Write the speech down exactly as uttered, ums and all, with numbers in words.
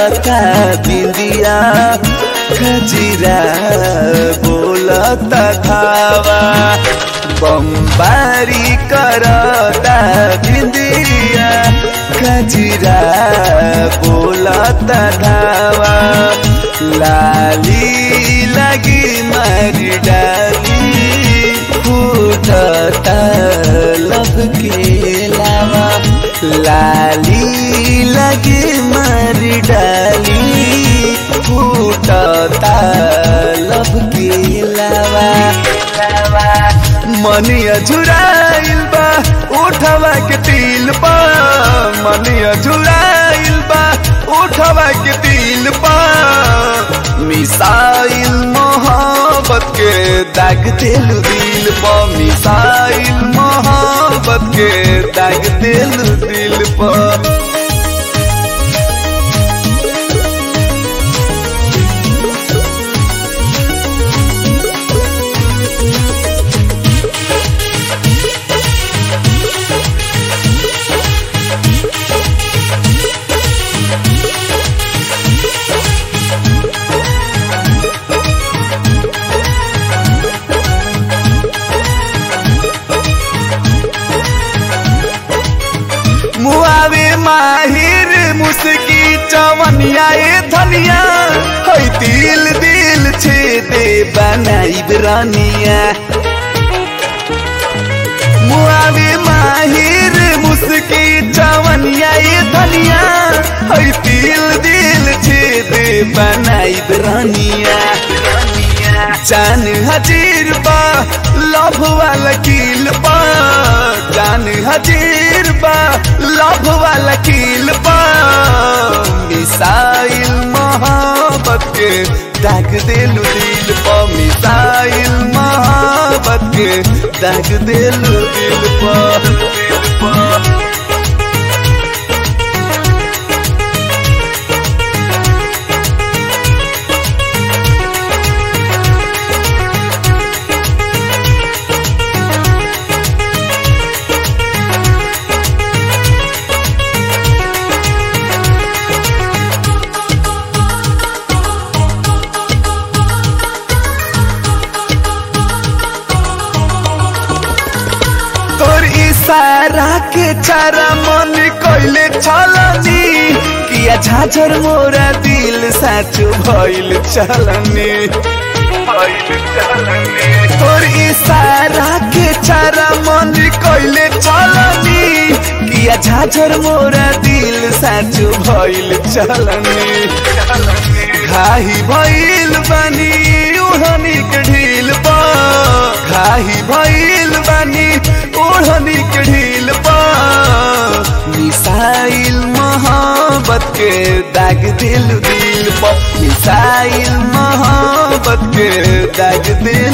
करता बिंदिया खजीरा बोलता धावा बम्बारी करता बिंदिया खजीरा बोलता धावा लाली लगी मारी डाली फूटता लब के लावा लाली लगी मारी डाली फूटता लब के लावा मनिया झुराइल बा उठवा के तिल पा मनिया झुराइल बा उठवा के तिल पा मिसाइल मोहब्बत के दाग दिल दिल पा मिसाइल मोहब्बत के दाग दिल दिल पा मुआवे माहिर मुस्की चवनिया ए धनिया है दिल दिल छेदे बनाई रानिया मुआवे माहिर मुस्की चवनिया ए धनिया है दिल दिल छेदे बनाई रानिया जान हजीर बा लभ वाला किल बा जान हजीर बा लभ वाला किल बा मिसाइल मोहब्बत के दाग दिल दिल पा मिसाइल मोहब्बत के दाग दिल दिल पा दिल पा सारा के चारा मन कैले छलनी किया झाझर मोरा दिल साचो भइल चलनी तोर इशारा के चारा मन कैले छलनी किया झाझर मोरा दिल साचो भइल चलनी घाही भइल बानी ओढ़नी के ढील पा घाही भइल बानी ओढ़नी के ढील पा मिसाइल मोहब्बत के दाग दिल दिल पा मिसाइल मोहब्बत के दाग दिल